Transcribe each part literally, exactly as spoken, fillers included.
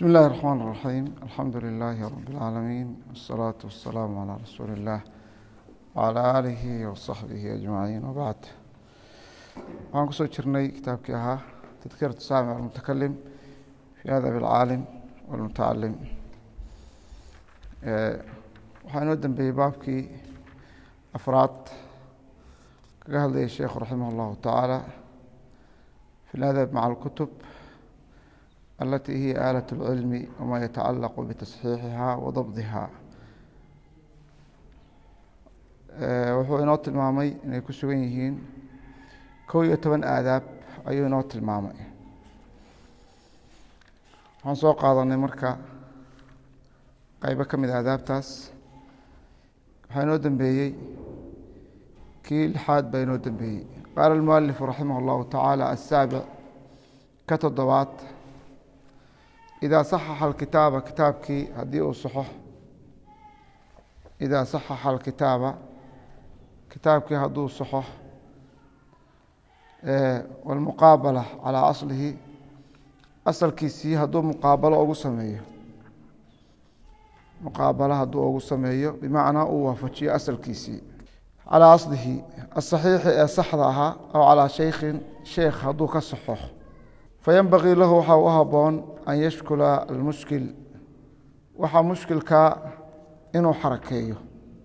بسم الله الرحمن الرحيم الحمد لله رب العالمين والصلاة والسلام على رسول الله وعلى آله وصحبه أجمعين وبعد waxaan kusoo jirnay kitaabkii ahaa تذكرة السامع والمتكلم في أدب العالم والمتعلم waxaan inoo dambeeyey baabkii afraad kaga hadlayay sheekhu raximah الlahu taعaalى في الأدب مع الكتب التي هي آلة العلم وما يتعلق بتصحيحها وضبطها wuxuu inoo tilmaamay inay ku sugan yihiin kow iyo toban aadaab ayuu inoo tilmaamay waxaan soo qaadanay marka qaybo ka mid a aadaabtaas waxaa inoo dambeeyey kii lixaad baa inoo dambeeyey qaala almualifu raximah اllahu taعaalى asaabic ka toddobaad إذا صحح الكتابة كتابكي هدي صحح إذا صحح الكتابة كتابكي هدو صحح اه والمقابلة على أصله أصل كيسي هدو مقابلة أو سمية مقابلة هدو أو سمية بمعنى أو فتشي أصل كيسي على أصله الصحيح صحضها أو على شيخ شيخ هدو كصحح فينبغي له waxaa u haboon an yashkula almushkil waxaa mushkilka inuu xarakeeyo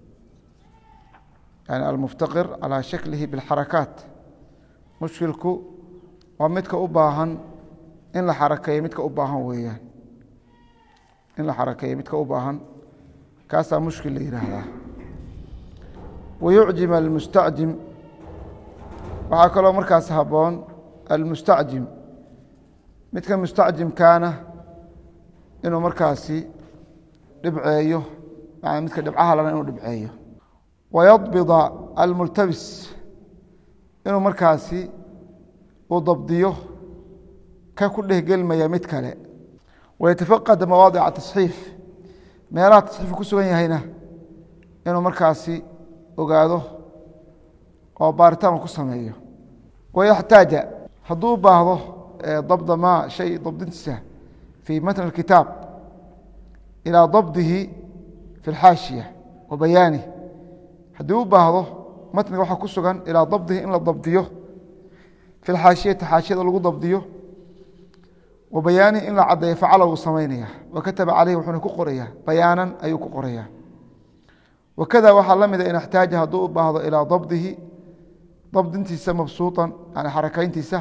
yani almuftaqir calى shaklihi biاlxarakaat mushkilku waa midka u baahan in la xarakeeyo midka u baahan weeyaan in la xarakeeyo midka u baahan kaasaa mushkil la yidhaahdaa wayucjim almustacjim waxaa kaloo markaas haboon almustacjim midka mustacjimkaana inuu markaasi dhibceeyo midka dhibcaha lana inuu dhibceeyo wayadbida almultabis inuu markaasi uu dabdiyo ka ku dhehgelmaya mid kale wayatafaqada mawaadica tasxiif meelaha tasxiifku ku sugan yahayna inuu markaasi ogaado oo baaritaan ku sameeyo wayaxtaaja hadduu u baahdo ضبط ما شيء ضبطنسه في متن الكتاب إلى ضبطه في الحاشية وبيانه hadii u baahdo matniga waxa ku sugan ilaa dabdihi in la dabdiyo في الحاشية حاشية lagu dabdiyo وبيانه in la cadeeyo facala uu sameynaya وكتب عليه wuxuu ku qoraya bayaanan ayuu ku qoraya وكذا waxa lamid in احتاج haduu u baahdo ilaa ضبطه ضبطنtiisa mabsuuطan yani xarakayntiisa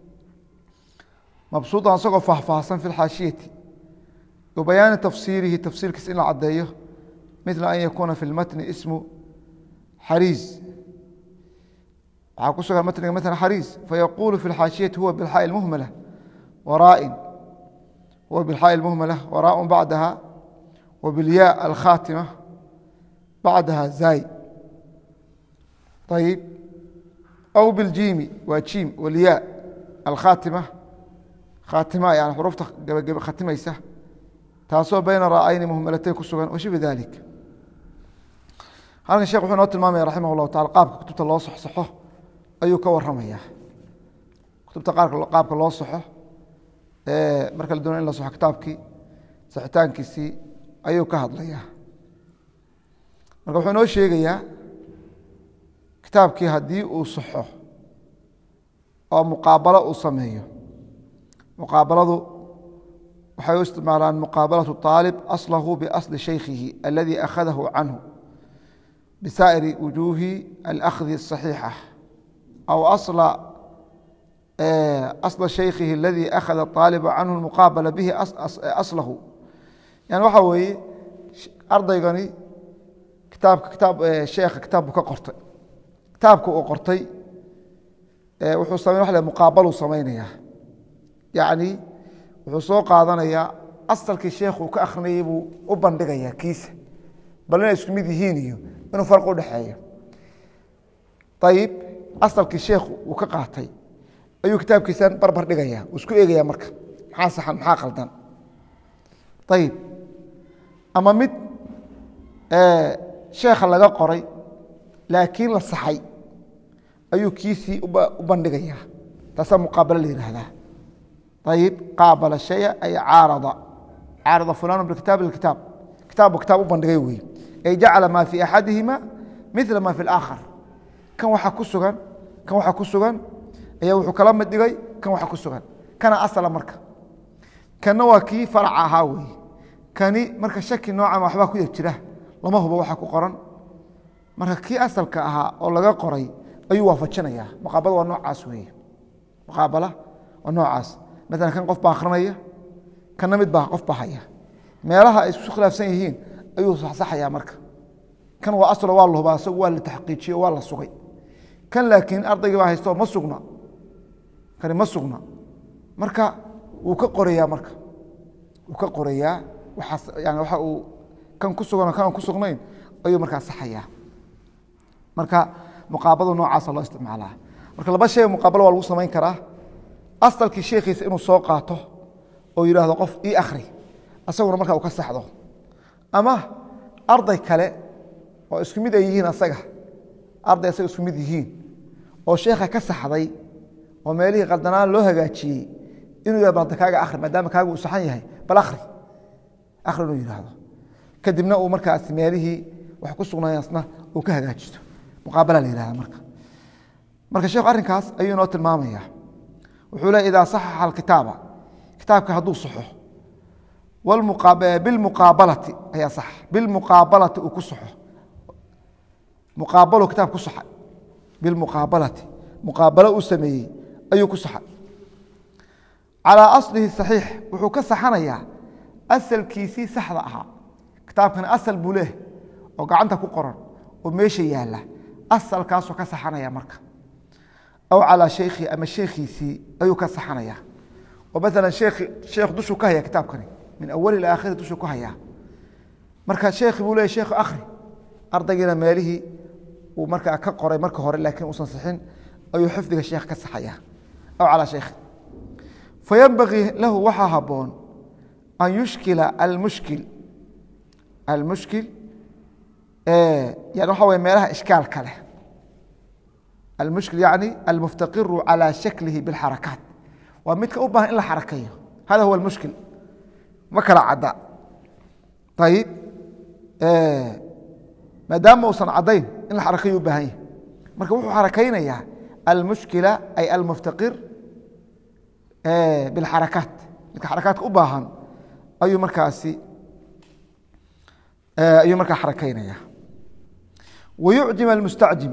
مبسوطا asagoo faahfaahsan في الحاشية وبيان تفسيره تفسيرkiisa in la cadeeyo مثل أن يكون في المتن اسم حريز waxaa ku sugan mتنiga مثلا حريز فيقول في الحاشية هو بالحاء المهملة وراء هو بالحاء المهملة وراء بعدها وبالياء الخاتمة بعدها زاي طيب أو بالجيم وجيم والياء الخاتمة خاتمة يعني حروف ختميسة تاسو بين رأيين مهملتين كسوغان وشبه ذلك هذا الشيخ وحنا التلمامي رحمه الله تعالى قابك كتبت الله صح صحه أيو كور رميه كتبت قابك الله صحه إيه مركز الدون إلا صح كتابك صحتان كيسي أيو كهض ليه مركز وحنا الشيخ كتابك هدي وصحه أو مقابلة وصميه مقابلته waxay u isticmaalaan muqaabalatu طaalib aslahu biasli shaykhihi aladi akhadahu canhu bisaa'iri wujuuhi alأkhdi الصaxiixa aw asla asla shaykhihi aladi akhada طaaliba canhu اlmuqaabala bihi aslahu yani waxa weeye ardaygani kitaabka kitaab sheekha kitaabku ka qortay kitaabka uu qortay wuxuu sameyn wax le muqaabaluu samaynayaa يعني wuxuu soo qaadanayaa asalkii sheekhu ka akhrinayay buu u bandhigayaa kiisa bal inay isku mid yihiin iyo inuu farq u dhaxeeyo طيب asalkii sheekhu uu ka qaatay ayuu kitaabkiisan barbar dhigayaa uu isku eegayaa marka maxaa saxan maxaa qaldan طيب ama mid sheekha laga qoray laakiin la saxay ayuu kiisii u bandhigayaa taasaa muqaabalo la yidhaahdaa طيب قابل الشيء أي عارض caarada fulaan bikitaab ilkitaab kitaab kitaab u bandhigay weeye ay jacala maa fii axadihima midla maa fi alaakhar kan waxa ku sugan kan waxa ku sugan ayaa wuxuu kala mid dhigay kan waxa ku sugan kana asala marka kana waa kii farac ahaa weeye kani marka shaki noocan waxba ku jira lama hubo waxa ku qoran marka kii asalka ahaa oo laga qoray ayuu waafajinaya muqaabala waa noocaas weeye muqaabala waa noocaas مثلا kan qof baa akhrinaya kana mid baa qof baa haya meelaha ay isku khilaafsan yihiin ayuu saxsaxaya marka kan waa asal waa loo baaso waa la taxqiijiyo waa la sugay kan laakiin ardayga baa haysto ma sugna kan ma sugna marka uu ka qoraya marka uu ka qoraya waxa yani waxa uu kan ku sugan kan ku sugnayn ayuu marka saxaya marka muqaabalo noocaas loo isticmaalaa marka laba shay muqaabalo waa lagu sameyn karaa asalkii sheekhiisa inuu soo qaato oo yiraahdo qof ii akhri asaguna marka uu ka saxdo ama arday kale oo isku mid ay yihiin asaga arday asaga isku mid yihiin oo sheekha ka saxday oo meelihii qaldanaan loo hagaajiyey inuu yiraahdo kaaga akhri maadaama kaaga uu saxan yahay bal akhri akhri inuu yiraahdo kadibna uu markaas meelihii wax ku sugnaayasna uu ka hagaajisto muqaabala la yiraahdo marka marka sheekhu arrinkaas ayuu noo tilmaamayaa wuxuu leeyahay idaa saxaxa alkitaaba kitaabka hadduu saxo bilmuqaabalati ayaa sax bilmuqaabalati uu ku saxo muqaabalo kitaab ku saxay bilmuqaabalati muqaabalo uu sameeyey ayuu ku saxay calaa aslihi saxiix wuxuu ka saxanayaa asalkiisii saxda ahaa kitaabkana asal buu leeyahay oo gacanta ku qoran oo meesha yaalla asalkaasuu ka saxanaya marka أو على شيخي أما شيخي سي أيو كصحنايا ومثلا شيخ شيخ دوشو كهيا كتاب كني من أول إلى آخر دوشو كهيا مركا شيخ بيقول لي شيخ أخري أرضينا ماله ومركا كقري مركا هوري لكن وصل صحين أيو حفظ الشيخ كصحيا أو على شيخ فينبغي له وحا هبون أن يشكل المشكل المشكل آه يعني هو مالها إشكال كله المشكل يعني المفتقر على شكله بالحركات ومتك أباه إلا حركية هذا هو المشكل مكلا عداء طيب آه ما دام وصل عدين إلا حركية بهاي مركبوه حركين إياه المشكلة أي المفتقر آه بالحركات حركات أباها أي مركاسي آه أي مركا حركين إياه ويعجم المستعجم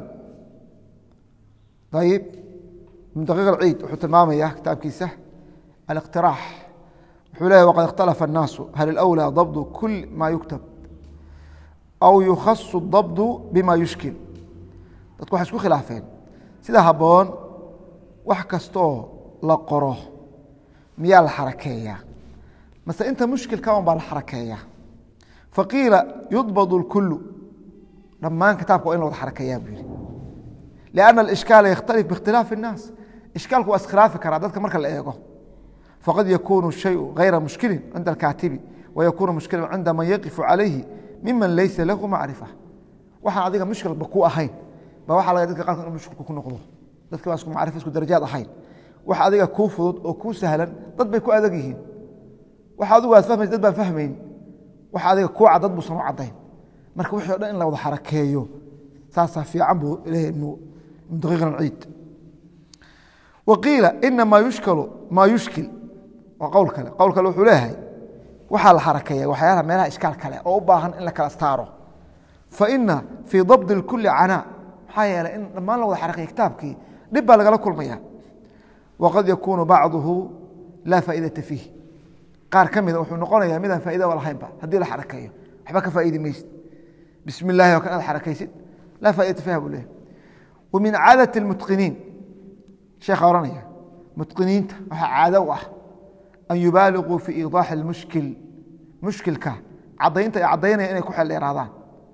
طيب من دقيق العيد وحط المامية كتاب كيسة الاقتراح حلاه وقد اختلف الناس هل الأولى ضبط كل ما يكتب أو يخص الضبط بما يشكل تتكون حسكو خلافين سيدا هبون وحكستو لقروه مياه الحركية مثلا انت مشكل كون بالحركية فقيل يضبط الكل لما كتابك وإنه الحركية بيه لأن الإشكال يختلف باختلاف الناس إشكالك وأسخلاف كرادتك مركز الإيغو فقد يكون الشيء غير مشكل عند الكاتب ويكون مشكلا عند من يقف عليه ممن ليس له معرفة waxaan adiga mushkil ba ku ahayn ba waxa laga dadka qaar inuu mushkil ku noqdo dadka waa isku macrifo isku darajaad ahayn waxa adiga ku fudud oo ku sahlan dad bay ku adag yihiin waxa adigu aad fahmaysid dad baan fahmayn waxa adiga ku cadad buu soo cadayn marka wixii oo dhan in la wada xarakeeyo saasa fiican buu ilaahay inuu من دقيق العيد وقيل إنما يشكل ما يشكل وقول كلا قول كلا وحلاها وحال حركية وحيالها مالها إشكال كلا أو باهن إلا كلا استارو فإن في ضبط الكل عناء حيا لأن لما لو حركية كتابك نبى لقى كل مياه وقد يكون بعضه لا فائدة فيه قال كم إذا وحنا نقول يا ميدا فائدة ولا حيبة هدي له حركية حبك فائدة ميست بسم الله وكان الحركية لا فائدة فيها بقوله ومن عادة المتقنين شيخ أورانيا متقنين عادة أن يبالغوا في إيضاح المشكل مشكل كا عضيين عضيين أن يكون حل الإرادان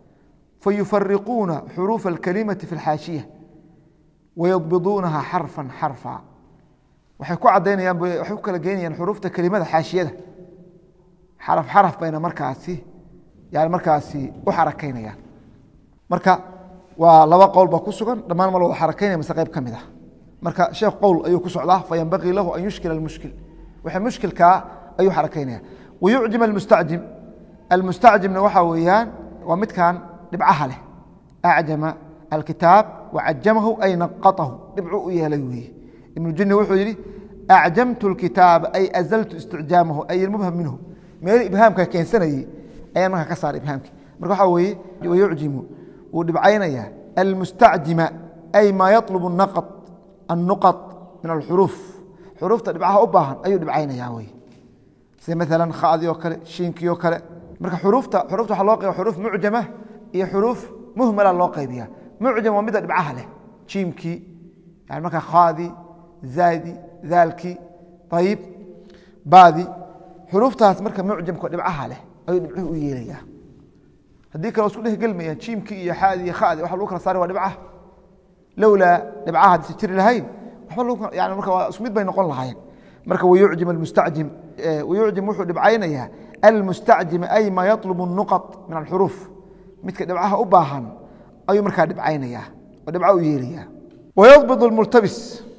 فيفرقون حروف الكلمة في الحاشية ويضبطونها حرفا حرفا وحيكون عضيين وحيكون لقين حروف الكلمة الحاشية حرف حرف بين مركزي يعني مركزي وحركين يعني مركز ولو قول بكسوغان لما ما لو حركين مسقيب كميده marka sheekh qowl ayuu ku socdaa fayanbaqi lahu an yushkil al mushkil waxa mushkilka ayuu xarakeynaya wayucjim almustacjim almustacjimna waxaa weeyaan waa midkan dhibcaha leh acjama alkitaab wacajamahu ay naqatahu dhibcu u yeelay weeye ibnu jini wuxuu yidhi acjamtu lkitaaba ay azaltu isticjaamahu ay ilmubham minhu meel ibhaamka keensanayey ayaan markaa ka saara ibhaamkii marka waxaa weeye wayucjimu wuu dhibcaynayaa almustacjima ay maa yaطlubu naqad annuqad min alxuruuf xuruufta dhibcaha u baahan ayuu dhibcaynayaa wey sida maalan khadii oo kale shiinkii oo kale marka xuruufta xuruufta waxaa loo qayba xuruuf mucjama iyo xuruuf muhmala loo qaybiya mucjam waa midda dhibcaha leh jiimkii yani markaa khadii zaadi daalkii ayib baadi xuruuftaas marka mucjamka dhibcaha leh ayuu dhibcuhu u yeelayaa haddii kale isku dhehgelmayaan jiimkii iyo xaadii iyo khadii waxa lagu kala saari waa dhibcaha lowlaa dhibcaha hadisi jiri lahayn waxba yani marka waa isku mid bay noqon lahaayeen marka wayucjim almustacjim wayucjim wuxuu dhibcaynayaa almustacjima ay maa yaطlubu nuqad min alxuruuf midka dhibcaha u baahan ayuu markaa dhibcaynayaa oo dhibca u yeelayaa wayadbid almultabis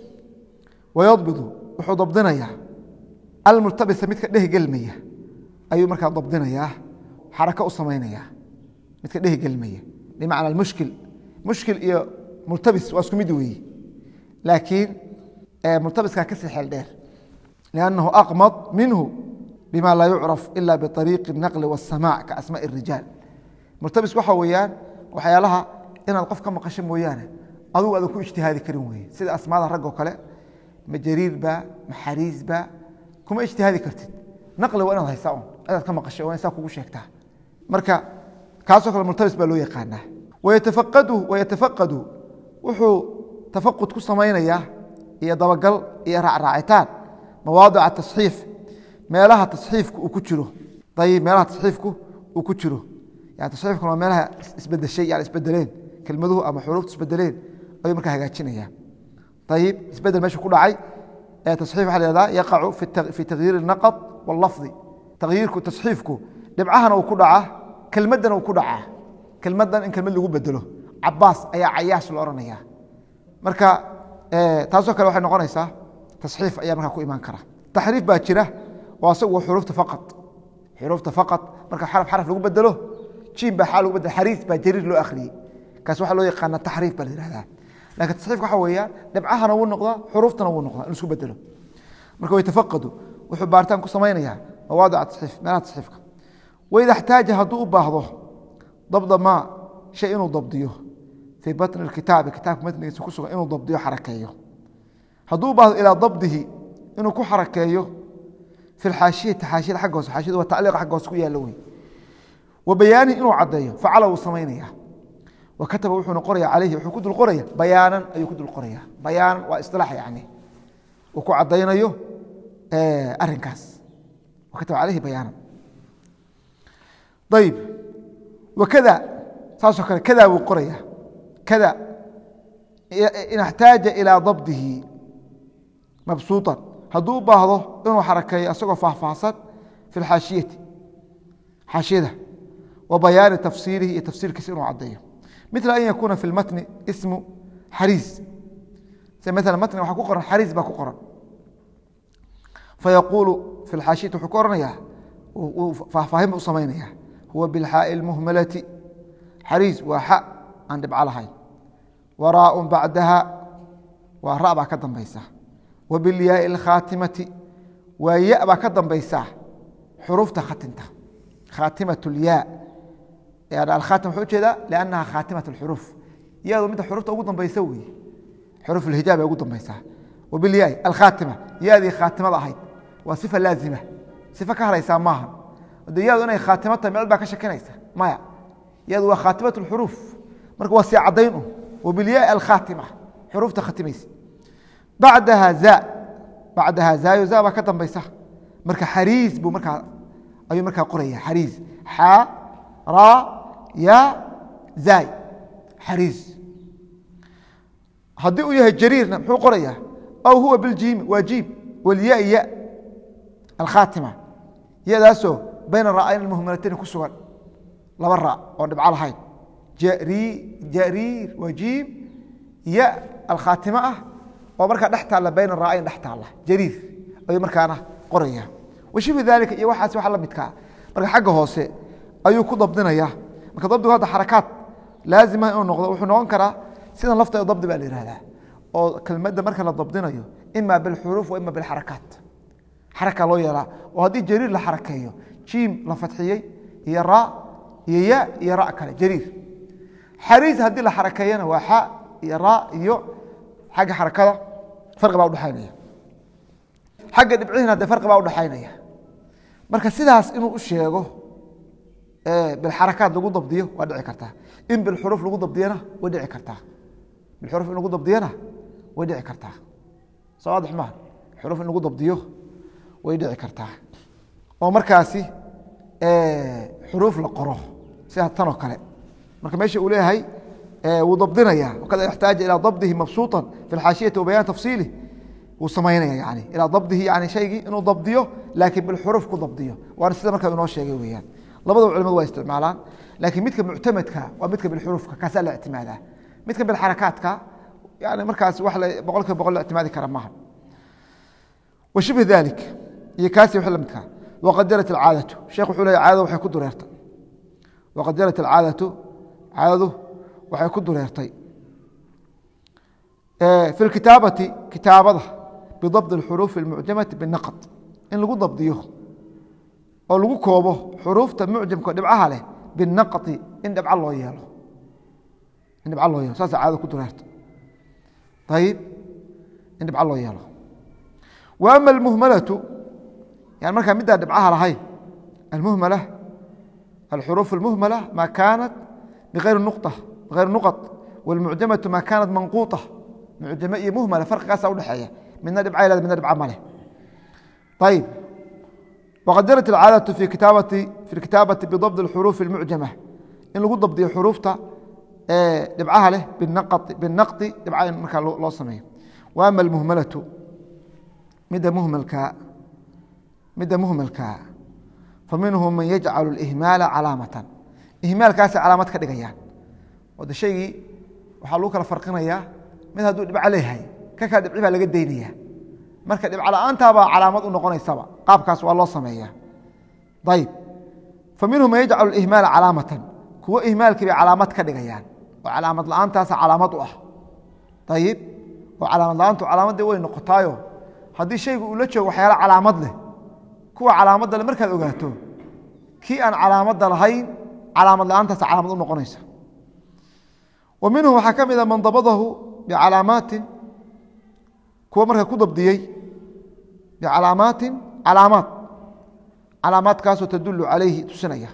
wayadbidu wuxuu dabdinayaa almultabisa midka dhehgelmaya ayuu markaa dabdinayaa xarako u samaynayaa midka dhehgelmaya bimacna almushkil mushkil iyo multabis waa isku mid weeye laakiin multabiskaa kasii xeel dheer liannahu aqmad minhu bima laa yucraf ila biariiqi الnaqli waالsamac kaasmaء الrijaal multabis waxa weeyaan waxyaalaha inaad qof ka maqasho mooyaane adugu aadan ku ijtihaadi karin weye sida asmaada rag oo kale ma jariirba ma xariisba kuma ijtihaadi kartid naqli waa inaad haysaa un inaad ka maqasho waa in saa kugu sheegtaa marka kaasoo kale multabis baa loo yaqaanaa wayatafaqadu wayatafaqadu wuxuu tafaqud ku samaynayaa iyo dabagal iyo raacraacitaan mawaadica tasxiif meelaha tasxiifku uu ku jiro ayib meelaha tasxiifku uu ku jiro yani tasxiifkuna waa meelaha isbedeshay yani isbedeleen kelmaduhu ama xuruuftu isbedeleen ayuu markaa hagaajinaya ayib isbedel meesha ku dhacay ee tasxiif waxa la yihahdaa yaqacu fi tagyiir الnaqd wاllafdi tagyiirku tasxiifku dhibcahana uu ku dhacaa kelmaddana uu ku dhacaa kelmaddan in kelmad lagu bedelo cabaas ayaa cayaash la ohanaya marka taasoo kale waxay noqonaysaa tasxiif ayaa markaa ku imaan kara taxriif baa jira oo asagu xuruufta faqad xuruufta faqad marka xaraf xaraf lagu bedelo jiim baa xaa lagu bedelo xariis baa jariir loo akhriyey kaas waxaa loo yaqaana taxriif baa la yihahdaa lakin tasxiifka waxa weeyaan dhibcahana wuu noqdaa xuruuftana wuu noqdaa in isku bedelo marka waytafaqadu wuxuu baaritaan ku samaynayaa mawaadica tasxiif meelaha tasxiifka waida اxtaaja hadduu u baahdo dabda maa shay inuu dabdiyo fii batni اkitaabi kitaabka matnigiisa ku sugan inuu dabdiyo xarakeeyo hadduu u baahdo ilaa dabdihi inuu ku xarakeeyo fi xaashiyati xaashiyada agga hoose xaashiyadu waa tacliiq agga hoose ku yaalla wey wa bayaanihi inuu caddeeyo facala wuu samaynaya wa kataba wuxuuna qoraya calayhi wuxuu ku dul qoraya bayaanan ayuu ku dul qoraya bayaanan waa isilaax yani uu ku caddaynayo arrinkaas wa kataba calayhi bayaanan ayib wakada saasoo kale kada buu qoraya kada in اxtaaja ilىa dabdihi mabsuuطan hadduu u baahdo inuu xarakeeyo asagoo faahfaahsan fi اxaashiyati xaashiyada wa bayaani tafsiirihi iyo tafsiirkiisa inuu caddeeyo mila an yakuuna fi اlmatni ismu xariis s mala matni waxaa ku qoran xariis baa ku qoran fayaquulu fi اxaashiyati wuxuu ku oranayaa faahfaahin buu u samaynaya huwa bilxaaءi اlmuhmalati xariis waa xa aan dhibco lahayn waraaء bacdaha waa ra baa ka dambaysa wa bilyaai اlkhaatimati waa ya baa ka dambaysa xuruufta khatinta khaatimaة اlyaa alkhaatim wuxuu ujeedaa lannaha khaatimaة اlxuruuf yadu midda xuruufta ugu dambaysa weeye xuruuf اlhijaab ay ugu dambaysaa wa bilyaai alkhaatima yadii khaatimada ahayd waa sifa laazima sifa ka haraysaa maaha de yadu inay khaatimo tahay micid baa ka shakinaysa maya yadu waa khaatimaة اlxuruuf marka waa sii caddayn un wabilyaai alkhaatima xuruufta khatimaysa bacdaha za bacdaha zaayo za baa ka dambaysa marka xariis buu markaa ayuu markaa qoraya xariis xa ra ya zaay xariis haddii uu yahay jariirna muxuu qoraya aw huwa biljiimi waa jiim walyaai ya alkhaatima yadaasoo bayna ra'ayn muhmalatayn ku sugan laba ra oon dhibco lahayn jariir waa jiim ya alkhaatimo ah oo markaa dhex taalla bayna ra'ayn dhex taalla jariir ayuu markaana qoraya washibi daalika iyo waxaas waxa la midka marka xagga hoose ayuu ku dabdinaya marka dabdigu hada xarakaad laazim ah inuu noqdo wuxuu noqon karaa sidan lafta dabdi baa la yiraahdaa oo kelmadda marka la dabdinayo imma bil huruf wa imma bil harakaat haraka loo yeelaa oo hadii jariir la harakeeyo jim la fatxiyay iyo ra iyo ya iyo ra kale jariir xariis hadii la harakeeyana waa ha iyo ra iyo xagga harakada farqi baa u dhaxaynaya xagga dhibciina de farqi baa u dhaxaynaya marka sidaas inuu u sheego ee bil harakaat lagu dabdiyo waa dhici kartaa in bil huruf lagu dabdiyana waa dhici kartaa bil huruf lagu dabdiyana way dhici kartaa sawaadix ma huruf lagu dabdiyo way dhici kartaa oo markaasi ee huruf la qoro sida tan oo kale marka meesha uu leeyahay ee uu dabdinaya wakada yaxtaaj ila dabdihi mabsuutan fi alhaashiyati wa bayan tafsiilihi uu sameeynaya yani ila dabdihi yani shaygi inuu dabdiyo laakiin bil huruf ku dabdiyo waan sida marka inoo sheegay weeyaan labada culimadu waa isticmaalaan laakiin midka mu'tamadka waa midka bil hurufka kaasa la ictimaada midka bil harakaadka يعني مركز وحلا بقولك بقول اعتمادي كرمها وشبه ذلك يكاسي وحلا متها وقد جرت العادة الشيخ وحلا عادة وحيكون دريرتا وقد جرت العادة عادة وحيكون دريرتي في الكتابة كتابة بضبط الحروف المعجمة بالنقط إن لقوا ضبطيه أو لقوا كوبه حروف المعجم دبعها له بالنقط إن دبع الله إياه إن دبع الله إياه ساسا عادة كنت دريرتا طيب ندبع الله يلا واما المهمله يعني مركا مدى دبعها لهي المهمله الحروف المهمله ما كانت بغير النقطه بغير النقط والمعجمه ما كانت منقوطه معجمه مهمله فرق قاسا ودحيه من دبع الى من دبع ماله طيب وقد جرت العاده في كتابه في الكتابه بضبط الحروف المعجمه ان لو ضبط حروفها دبعها له بالنقط بالنقط دبعها marka loo sameeyo waama almuhmalatu mid muhmalka mid muhmalka faminhum man yaj'al al-ihmala alamatan ihmalkaas calaamad ka dhigayaan wada shaygi waxa loo kala farqinaya mid haduu dibca leeyahay ka ka dibci baa laga deynaya marka dibca la'aanta baa calaamad u noqonaysaba qaabkaas waa loo sameeyaa dayib faminhum man yaj'al al-ihmala alamatan kuwa ihmalkii bay calaamad ka dhigayaan وعلامات لأنتاس علامات أه طيب وعلامات لأنتو علامات دي وين نقطايو هذا شيء يقول لك وحياة علامات له كوا علامات ده المركز أوجهته كي أن علامات ده لهين علامات لأنتاس علامات نقنيسة ومنه حكم إذا من ضبطه بعلامات كوا مركز كتب دي بعلامات علامات علامات كاسو تدل عليه تسنية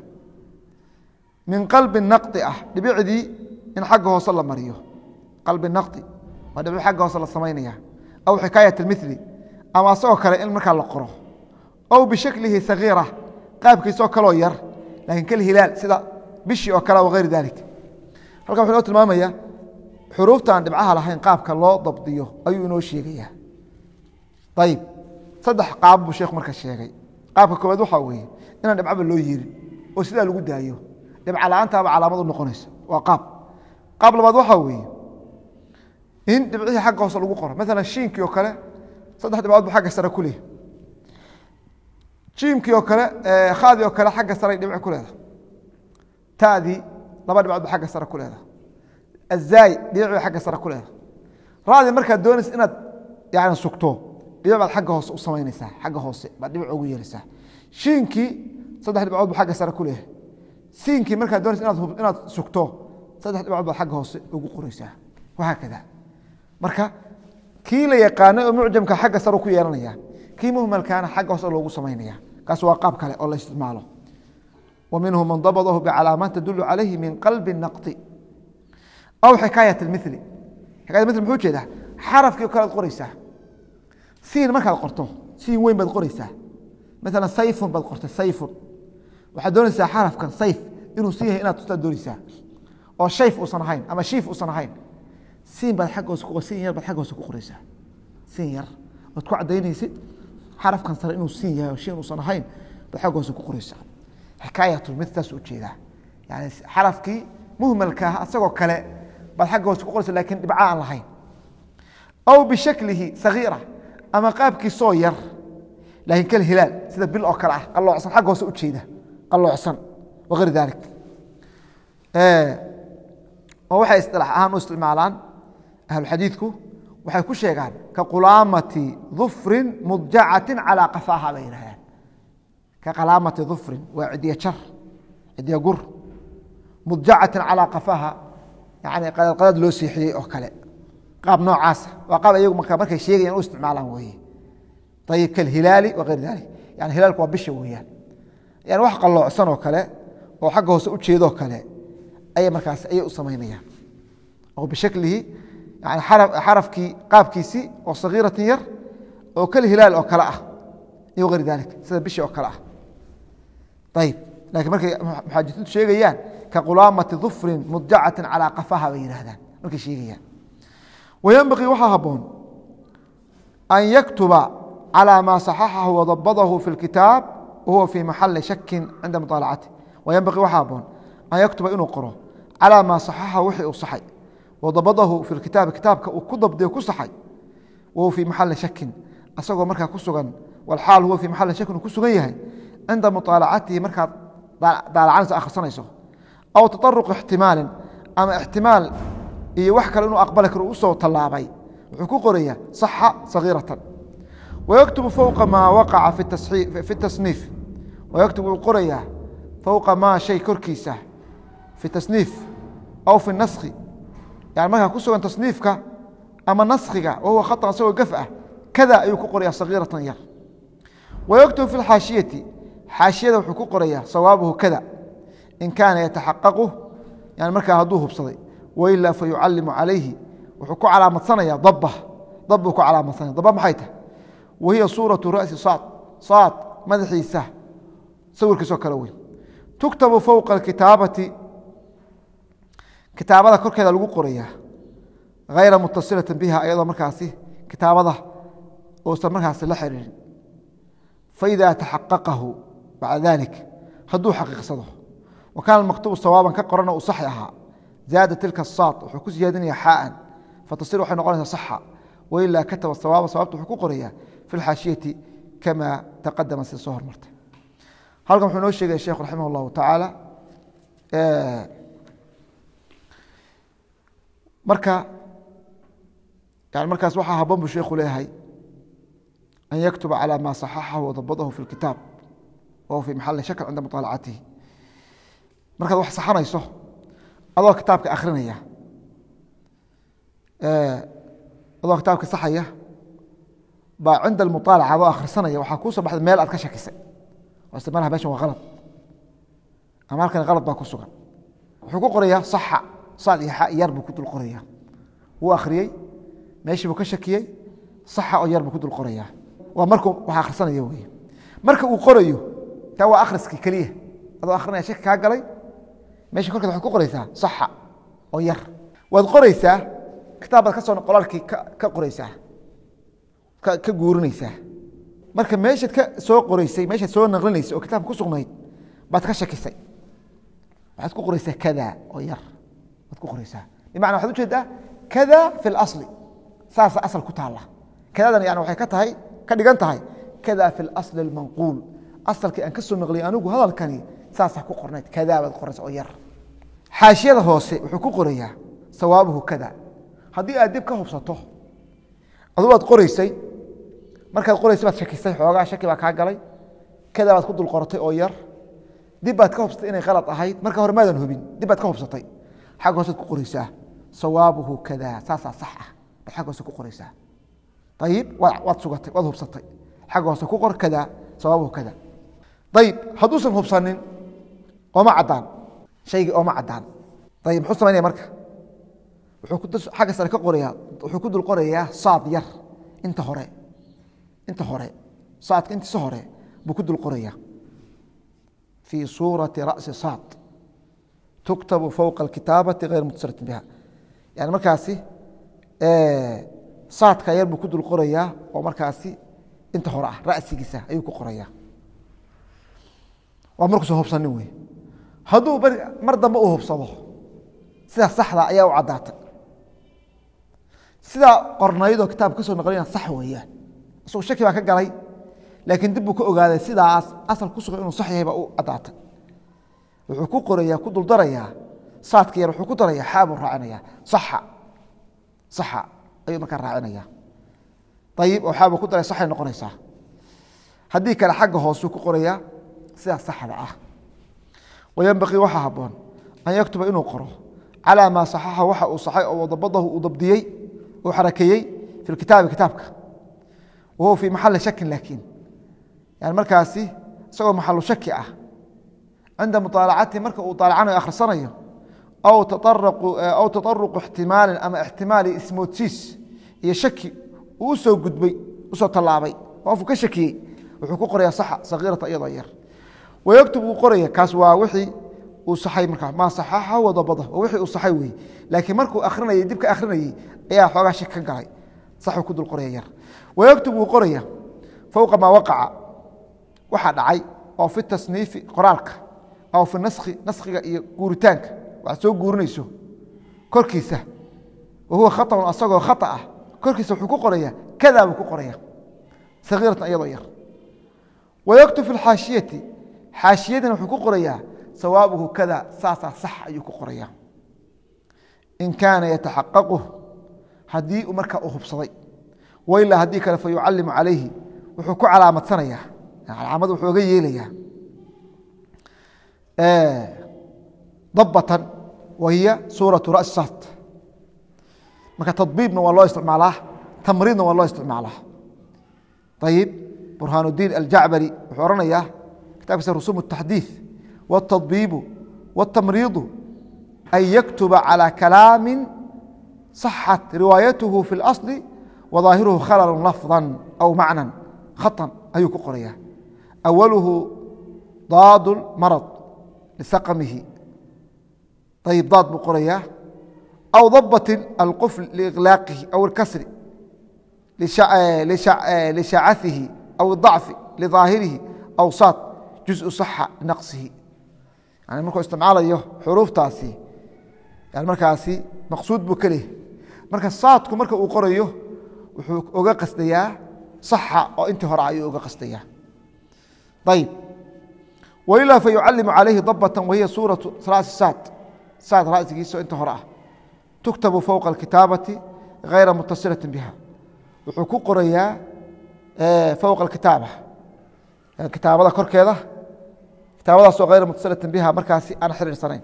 من قلب النقطة لبعدي إن حقه وصل مريو قلب النقطي وده حقه وصل الصمينية أو حكاية المثلي أما سوكر إن مكان لقره أو بشكله صغيرة قابك سوكر ير لكن كل هلال سدا بشي وكلا وغير ذلك halkan wuxuu tilmaamayaa xuruuftan dhibcaha lahayn qaabka loo dabdiyo ayuu inoo sheegaya tayib saddex qaab buu sheekhu marka sheegay qaabka koowaad waxa weeye in dhibcaba loo yeerin oo sida lagu daayo dhibca la'aanta ba calaamad u noqonaysa waa qaab qaab labaad waxa weeye in dhibcihi xagga hoose lagu qoro mesela shiinkii oo kale saddex dhibcood buu xagga sare ku leeyahay jiimkii oo kale ee khaadi oo kale xagga sare dhibco ku leedahay taadi laba dhibcood buu xagga sare ku leedahay azay dhibco xagga sare ku leedahay raadi marka doonaysa inaad yaani sugto dhibcood xagga hoose u sameynaysaa xagga hoose ba dhibco ugu yeelaysaa shiinkii saddex dhibcood buu xagga sare ku leeyahay siinkii marka doonaysa inaad inaad sugto saddex dhibcood buu xagga hoose ugu qoraysaa waxa kada marka kii la yaqaan oo mucjamka xagga sare ku yeelanaya kii muhmalkaana xagga hoose loogu sameynaya kaas waa qaab kale oo la isticmaalo ومنهم من ضبطه بعلامات تدل عليه من قلب النقط أو حكاية المثل حكاية المثل محو جيدا حرف كي كلا قريسة سين ما كلا قرطه سين وين بالقريسة مثلا سيف بالقرطة سيف waxaa doonaysaa xarafkan sayf inuu sii yahay inaad tusta doonaysaa oo shayf uusan ahayn ama shiif uusan ahayn siin baad xagga hoose ku siin yar baad xagga hoose ku qoraysaa siin yar oo ku cadaynaysid xarafkan sare inuu siin yahay oo shay uusan ahayn baad xagga hoose ku qoraysaa xikaayatul mithlas u jeeda yani xarafkii muhmalka ah asagoo kale baad xagga hoose ku qoraysaa laakiin dhibca aan lahayn aw bishaklihi sagiira ama qaabkii soo yar laakiin kal hilaal sida bil oo kale ah qalloocsan xagga hoose u jeeda qalloocsan waqar dalik ee oo waxay istilaax ahaan u isticmaalaan ahlu xadiidku waxay ku sheegaan ka qulaamati dhufrin mudjacatin calaa qafaha bay yidhahdaan ka qalaamati dhufrin waa cidiya jar cidiya gur mudjacatin calaa qafaha yani qadad loo siixiyey oo kale qaab noocaasa waa qaab ayagu marka markay sheegayaan u isticmaalaan weeye ayib kalhilaali waqayr dalik yani hilaalku waa bisha weeyaan yani wax qalloocsan oo kale oo xagga hoose u jeedoo kale ayay markaas ayay u samaynayaan oo bishaklihi yani xarafkii qaabkiisii oo sagiiratin yar oo kalhilaal oo kale ah iyo waqayr dalik sida bisha oo kale ah ayib laakiin markay muxaadisiintu sheegayaan ka qulaamati dhufrin mudjacatin calaa qafaha bay yidhahdaan markay sheegayaan wayanbaqii waxaa habboon an yaktuba calى ma صaxaxahu wadabadahu fi اlkitaab wahuwa fi maxali shaki cinda muطaalacati wayanbaqii waxaa habboon an yaktuba inuu qoro calى ma صaxaxahu wixii uu saxay wadabadahu fi اlkitaabi kitaabka uu ku dabdiyo ku saxay wahuwa fi maxali shakin asagoo markaa ku sugan walxaal huwa fi maxali shakin uu ku sugan yahay cinda muطaalacatihi markaad daalacanayso akhrisanayso aw taطaruq ixtimaalin ama ixtimaal iyo wax kale inuu aqbali karo usoo tallaabay wuxuu ku qoraya صaxa صagiiratan ويكتب فوق ما وقع في في التصنيف ويكتب قرية فوق ما شيء كركيسة في التصنيف أو في النسخ يعني ما كسو أن تصنيفك أما نسخك وهو خطأ سوى قفأة كذا أي قرية صغيرة ير ويكتب في الحاشية حاشية وحقوق قرية صوابه كذا إن كان يتحققه يعني مركا هدوه بصدي وإلا فيعلم عليه وحقوق على مصنية ضبه ضبك على مصنية ضبه محيته وهي صورة رأس صاد صاد مدحيسة صور كسو كلوين تكتب فوق الكتابة كتابة كركة لغو قرية غير متصلة بها أيضا مركاسي كتابة وصل مركاسي لحرين فإذا تحققه بعد ذلك خدوه حقيقة صده وكان المكتوب صوابا كقرنا وصحيها زاد تلك الصاد وحكوس زيادني حاء فتصير وحين نقولها صحة وإلا كتب الصواب صوابته حقوق قرية في الحاشية كما تقدم سي صهر مرته halkan wuxuu noo sheegay sheekhu raximah allahu tacaala marka yani markaas waxaa habboon buu sheekhu leeyahay an yaktuba calى ma صaxaxahu wadabadahu fi اlkitaab wahuwa fi maxali shakl cinda muطaalacatihi markaad wax saxanayso adoo kitaabka akrinaya adoo kitaabka saxaya baa cinda almuطaalaca adoo akhrisanaya waxaa kuu soo baxday meel aad ka shakisay oo isticmaalaha meeshan waa qalad ama halkan qalad baa ku sugan wuxuu ku qorayaa saxa saad iyo xa yar buu ku dul qorayaa wuu akhriyey meeshii buu ka shakiyey saxa oo yar buu ku dul qorayaa waa markuu wax akhrisanaya weeye marka uu qorayo taa waa akhriskii keliya adoo akhrinaya shaki kaa galay meesha korkeed waxaad ku qoraysaa saxa oo yar waad qoraysaa kitaab baad ka soo qolalkii ka qoraysaa ka guurinaysaa marka meeshaad ka soo qoraysay meeshaad soo naqlinaysa oo kitaabka ku sugnayd baad ka shakisay waxaad ku qoraysaa kada oo yar baad ku qoraysaa bimacna waxaad ujeedaa kada fi اlasli saasa asal ku taala kadadan yani waxay ka tahay ka dhigan tahay kada fi اlasli اlmanquul asalkii aan ka soo naqliyay anigu hadalkani saasa ku qornayd kada baad qoraysaa oo yar xaashiyada hoose wuxuu ku qorayaa sawaabuhu kada haddii aad dib ka hubsato aduu aad qoraysay markaad qoraysay baad shakisay xoogaa shaki baa kaa galay kada baad ku dul qortay oo yar dib baad ka hubsatay inay qalad ahayd marka hore maadan hubin dib baad ka hubsatay xag hoosead ku qoraysaa sawaabuhu kada saasaa sax ah baad xag hoose ku qoraysaa ayib waad sugatay waad hubsatay xag hoose ku qor kada sawaabuhu kada ayib hadduusan hubsanin ooma caddaan shaygii ooma caddaan ayib muxuu samaynaya marka wuxuu xagga sare ka qorayaa wuxuu ku dul qorayaa saad yar inta hore inta hore saadka intiisa hore buu ku dul qorayaa fii suurati ra'si saad tuktabu fowqa alkitaabati gayr mutasalatin biha yani markaasi saadka yar buu ku dul qorayaa oo markaasi inta hore ah ra'sigiisa ayuu ku qorayaa waa markuusan hubsanin wey hadduu mar dambe uu hubsado sidaa saxda ayaa u caddaatay sidaa qornaydoo kitaab ka soo naqlina sax weeyaan isagoo shaki baa ka galay laakiin dib buu ka ogaaday sidaas asal ku sugan inuu sax yahay baa u cadaatay wuxuu ku qorayaa ku duldarayaa saadka yar wuxuu ku darayaa xaabuu raacinayaa saxa saxa ayuu markaa raacinayaa ayib oo xaabuu ku daray saxay noqonaysaa haddii kale xagga hoosuu ku qorayaa sidaas saxda ah wayanbaqii waxaa habboon an yaktuba inuu qoro calaa maa saxaxa waxa uu saxay oo dabadahu uu dabdiyey uu xarakeeyey fi kitaabi kitaabka wahuwa fii maxali shakin laakiin yani markaasi isagoo maxalu shaki ah cinda muطaalacatihi marka uu طaalacanayo akhrisanayo aw aw taطaruqu ixtimaalin ama ixtimaali ismoodsiis iyo shaki uu usoo gudbay usoo tallaabay oo afku ka shakiyey wuxuu ku qorayaa saxa sagiirata iyadoo yar wayaktub uu qoraya kaas waa wixii uu saxay markaa maa saxaxa wadabada oo wixii uu saxay weeye laakiin markuu akhrinayay dib ka akhrinayay ayaa xoogaa shaki ka galay saxuu ku dul qoraya yar wayaktub uu qoraya fowqa maa waqaca waxaa dhacay oo fi tasniifi qoraalka aw fi naskhi naskhiga iyo guuritaanka waxaad soo guurinayso korkiisa wahuwa khaطأun asagoo khata ah korkiisa wuxuu ku qoraya kadaa buu ku qoraya sagiiratan iyadoo yar wayaktub fi اlxaashiyati xaashiyadana wuxuu ku qorayaa sawaabuhu kada saasaa sax ayuu ku qoraya in kaana yataxaqaqu haddii uu markaa u hubsaday wailaa haddii kale fa yucalimu calayhi wuxuu ku calaamadsanaya calaamad wuxuu oga yeelayaa dabbatan wa hiya suuratu ra'si saad marka tadbiibna waa loo isticmaalaa tamriidna waa loo isticmaalaa ayib burhaan اdiin aljacbari wuxuu ohanayaa kitabkiisa rusuum الtaxdiiث wالtadbiibu wالtamriidu an yaktuba calى kalaami صaxat riwaayatuhu fi اlasli wadaahiruhu khalalu lafظa aw macnan khaطan ayuu ku qoraya awaluhu daad marad lisaqamihi ayib daad buu qorayaa aw dabatin alqufl liiqlaaqihi aw اlkasri lishacaihi aw اضacfi liظaahirihi aw saad juزءu صaxa linaqsihi yani markuu isticmaalayo xuruuftaasi yani markaasi maqsuud buu ka leehay marka saadku marka uu qorayo wuxuu oga qasdayaa saxa oo intii hore ayuu oga qasdayaa ayib wailaa fa yucalimu calayhi dabatan wahiya suuratu ra'si saad saad ra'sigiisa inta hore ah tuktabu fowqa alkitaabati hayra mutasilati biha wuxuu ku qorayaa fowqa alkitaaba kitaabada korkeeda kitaabadaasoo hayra mutasilati biha markaasi aan xiriirsanayn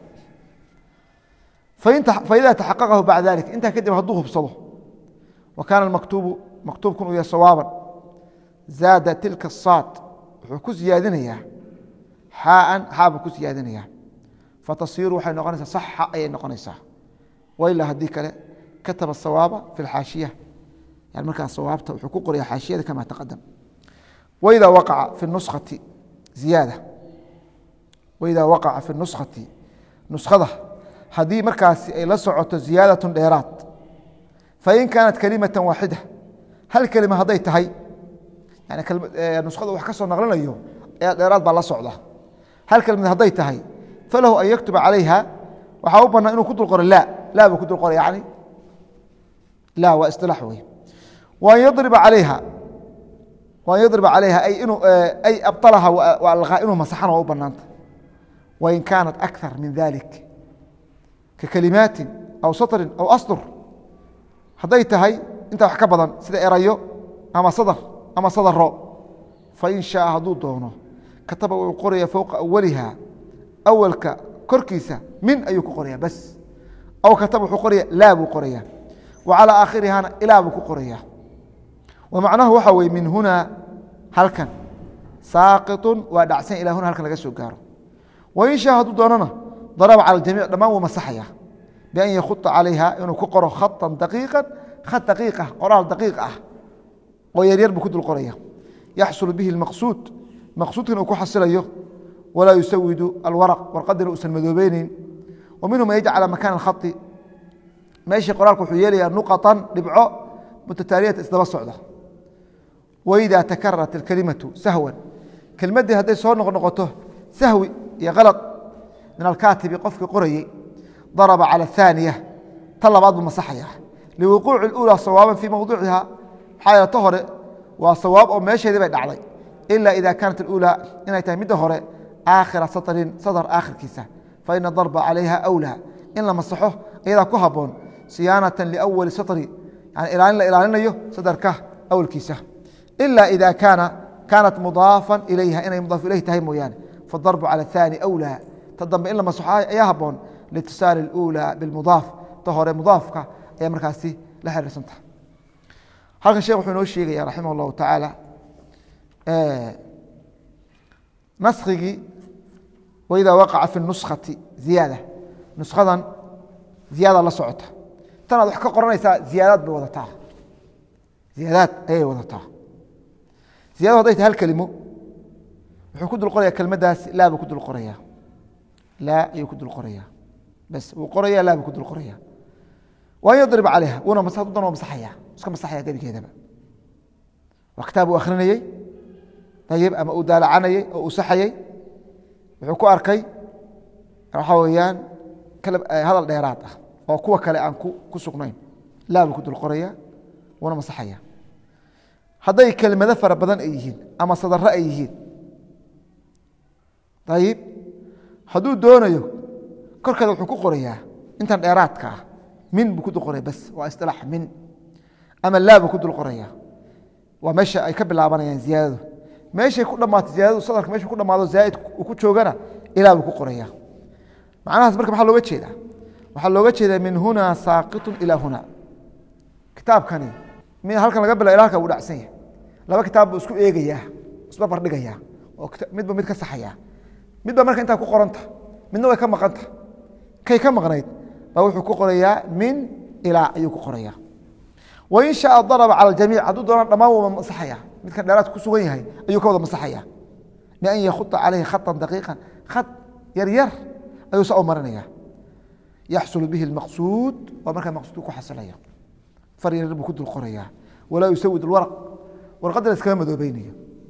faida taxaqaqahu bacda dalik intaa kadib hadduu hubsado wa kaana maktuubu maktuubkun uu yahay sawaaban zaada tilka saad wuxuu ku siyaadinayaa xaaan xaabuu ku siyaadinayaa fatasiiru waxay noqonaysaa saxa ayay noqonaysaa wailaa haddii kale kataba sawaaba fi اlxaashiya yani markaa sawaabta wuxuu ku qoraya xaashiyada kama taqadam waida waqaca fi nuskati ziyaada waida waqaca fi nuskati nuskada haddii markaasi ay la socoto ziyaadatun dheeraad fain kaanat kalimata waaxida hal kelima hadday tahay yani nuskada wax ka soo naqlinayo ayaa dheeraad baa la socda hal kelimad hadday tahay falahu an yaktuba calayha waxaa u banaa inuu ku dul qoro la la buu ku dul qora yani la waa isilaax wey waan yadriba calayha waan yadriba calayha ay inuu ay abطalaha wa alqaa inuu masaxana waa u banaanta wain kaanat akthar min dalik ka kalimaatin aw satrin aw asdur hadday tahay intaa wax ka badan sida erayo ama sadr ama sadaro fain shaaa hadduu doono kataba wuxuu qoraya fowqa awaliha awalka korkiisa min ayuu ku qoraya bas aw kataba wuxuu qoraya laa buu qoraya wa calىa aakhirihana ilaa buu ku qoraya wa macnahu waxa weye min huna halkan saaqiطu waa dhacsan ilaa huna halkan laga soo gaaro wain shaa hadduu doonona daraba calى jamiic dhammaan wuu masaxaya bian yakhuطa calayha inuu ku qoro khaطa daqiiqa khat daqiiqa qoraal daqiiq ah oo yaryar buu ku dul qoraya yaxsul bihi اlmaqsuud maqsuudkan uu ku xasilayo walaa yusawidu alwaraq warqadina uusan madoobeyneyn wa minhu ma yajcala makaan اkhai meeshii qoraalka wuxuu yeelayaa nuqaطan dhibco mutataaliyata isdaba socda waida takararat اlkalimatu sahwan kelmaddii hadday soo noqnoqoto sahwi iyo kalad min alkaatibi qofkii qorayey daraba calى الثaaniya ta labaad buu masaxaya liwuquuci اlأulى sawaaban fii mawduuciha maxaa yeele ta hore waa sawaab oo meesheedii bay dhacday إلا إذا كانت الأولى إنay tahay midda hore آakhira saطrin sadr aakhirkiisa faإن الضرب عalayha أwlى in la masaxo iyadaa ku haboon صiyaanaة لأwli saطri ilaalin la ilaalinayo sadarka awlkiisa إلا إذا kaana kaanat mudaaفa ilayha inay mudaaf ilayh tahay mooyaane faالضرب عalى الثاني أwlى ta dambe in la masaxo ayaa haboon liاtiصاal الأولى bالmuضاaf ta hore mudaafka ayaa markaasi la xiriirsantaha halkan sheekh wuxuu inoo sheegaya raximah الlahu taعaalى naskigii waidaa waqaca fi nuskati ziyaada nuskadan ziyaada la socota tanaad wax ka qoranaysaa ziyaadaad bay wadataa ziyaadaad ayay wadataa ziyadadu haday tahay hal kelimo wuxuu ku dul qoraya kelmaddaas laa buu ku dul qoraya laa ayuu ku dul qoraya bas wuu qoraya laa buu ku dul qoraya waan yadrib calayha wuuna masaxad u dan waa masaxaya iska masaxaya gebigeedaba waa kitaab uu akhrinayey ayib ama uu daalacanayey oo uu saxayey wuxuu ku arkay waxaa weeyaan hadal dheeraad ah oo kuwa kale aan ku sugnayn laa buu ku dul qoraya wuuna masaxaya hadday kelmado fara badan ay yihiin ama sadaro ay yihiin ayib hadduu doonayo korkeeda wuxuu ku qorayaa intan dheeraadka ah min buu ku dul qoraya bas waa isilaax min ama laa buu ku dul qoraya waa meesha ay ka bilaabanayaan ziyaadadu meeshay ku dhamaato ziyaadadu sadarka meeshu ku dhamaado zaaid uu ku joogana ilaa buu ku qoraya macnahaas marka maxaa looga jeedaa waxaa looga jeedaa min huna saaqitun ilaa huna kitaabkani min halkan laga bila ila halka uu dhacsan yahay laba kitaab buu isku eegayaa isba bardhigayaa oo midba mid ka saxaya midba marka intaa ku qoranta midna way ka maqanta kay ka maqnayd baa wuxuu ku qorayaa min ilaa ayuu ku qorayaa wain shaaa daraba cala aljamiic hadduu doona dhammaan waba masaxaya midkan dheeraadka ku sugan yahay ayuu ka wada masaxaya bian yakhuta calayhi khatan daqiiqan khad yar yar ayuu saa u marinaya yaxsulu bihi اlmaqsuud waa markaa maqsuudku ku xasilaya far yar buu ku dul qorayaa walaa yusawid اlwaraq warqadda la iskaga madoobeynaya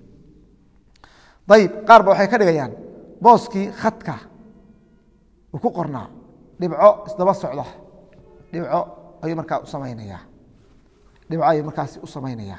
ayib qaar ba waxay ka dhigayaan booskii khadka uu ku qornaa dhibco isdaba socda dhibco ayuu markaa u samaynaya dhibco ayuu markaasi u samaynaya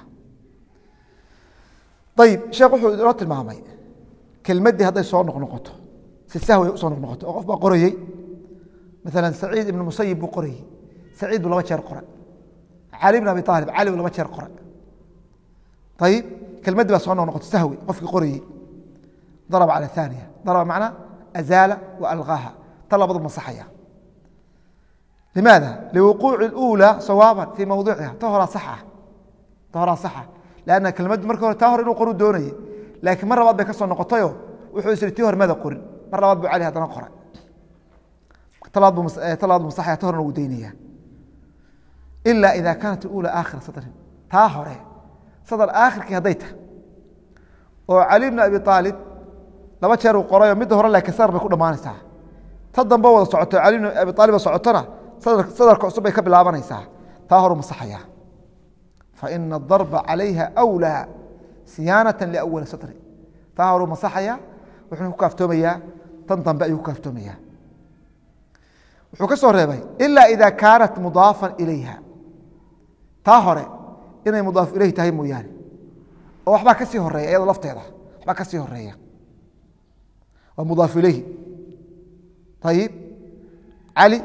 ayib sheekh wuxuu inoo tilmaamay kelmaddii hadday soo noqnoqoto si sahwi usoo noqnoqoto oo qof baa qorayey maala saciid ibn musayib buu qorayey saciid buu laba jeer qoray cali bn abi aalib cali buu laba jeer qoray ayib kelmaddii baa soo noqnoqoto sahwi qofkii qorayey daraba cala aaniya daraba macnaa azaala wa alqaaha ta labadu masaxaya limaada liwuquuci اlأulى sawaaba fii mawdiciha ta horaa saxa ta horaa saxa lanna kelmaddu marka hore taa hore inuu qoru doonayey laakiin mar labaad bay ka soo noqotayo wuxuu isri tii hor mada qorin mar labaad buu cali haddana qoray ta labaad buu masaxaya ta horena wuu daynaya ila ida kaanat اlأulى aakhira sadrin taa hore sadr aakhirkii hadday tahay oo cali bn abi aalib laba jeer uu qorayo midda hore laakiin sadar bay ku dhammaanaysaa ta dambe wada socoto cali bn abi aalib socotona sadarka cusub bay ka bilaabanaysaa taa horu masaxaya faina adarba calayha أwlى siyaanaة liأwali satri taa horuu masaxaya wuxuu ku kaaftoomayaa tan dambe ayuu ku kaaftoomaya wuxuu ka soo reebay ilaa ida kaanat mudaafan ilayha taa hore inay mudaaf ilayh tahay mooyaane oo waxbaa ka sii horeeya iyadoo lafteeda waxbaa ka sii horeeya waa mudaaf ilayhi ayib cali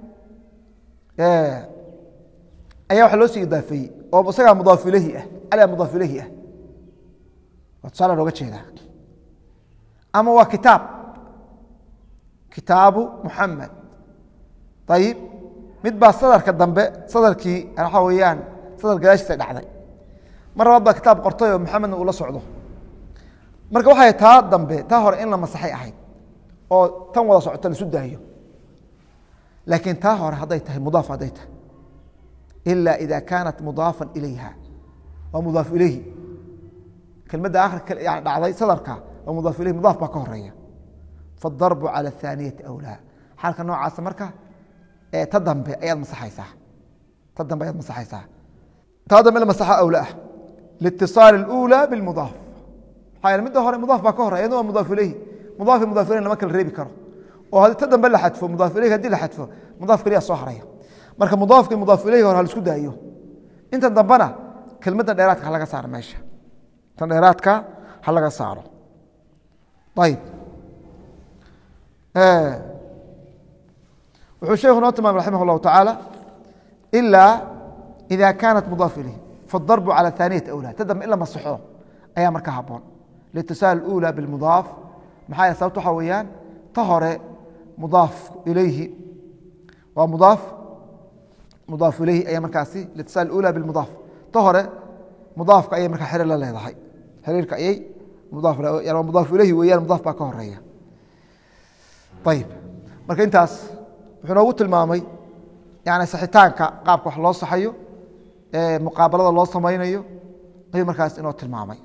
ayaa waxa loo sii idaafeeyey oo isagaa mudaaf ilayhi ah caligaa mudaaf ilayhi ah waa tusaale looga jeedaa ama waa kitaab kitaabu muxamed ayib mid baa sadarka dambe sadarkii waxaa weeyaan sadar gadaashiisa dhacday mar labaad baa kitaab qortay oo maxamedna uu la socdo marka waxay taa dambe taa hore in la masaxay ahayd oo tan wada socoto laisu daayo laakiin taa hore hadday tahay mudaaf hadday tahay ila ida kaanat mudaafan ilayha waa mudaaf ilayhi kelmadda akhirka yani dhacday sadarka waa mudaaf ilayhi mudaaf baa ka horeeya fadarbu cala ahaaniyati awlaa xaalka noocaasa marka ta dambe ayaad masaxaysaa ta dambe ayaad masaxaysaa taa dambe la masaxa awla ah liitiصaali اlأulى biاlmudaaf maxaa yeele midda hore mudaaf baa ka horeya iyadna waa mudaaf ilayhi mudaafi mudaaf ilayhi lama kala reebi karo oo haddii ta dambe la xadfo mudaaf ilayhi hadii la xadfo mudaaf keliya soo haraya marka mudaafkii mudaaf ilayhi hore ha laisku daayo inta dambena kelmaddan dheeraadka ha laga saaro meesha tan dheeraadka ha laga saaro ayb wuxuu sheekhu noo tilmaamay raximah اllahu tacaala ilaa ida kaanat mudaaf ilayh faاdarbu calى ثaaniyati awlaa tadam in la masexo ayaa marka haboon liitisaal اlأulى biاlmudaaf maxaa yaele sababta waxaa weeyaan ta hore mudaaf ilayhi waa mudaaf mudaaf ilayhi ayaa markaasi liitisaal اlأulى biاlmudaaf ta hore mudaafka ayay markaa xiriir la leedahay xiriirka ayay mudaaf waa mudaaf ilayhi weeyaan mudaaf baa ka horeeya ayb marka intaas wuxuu noogu tilmaamay yani saxitaanka qaabka wax loo saxayo muqaabalada loo samaynayo ayuu markaas inoo tilmaamay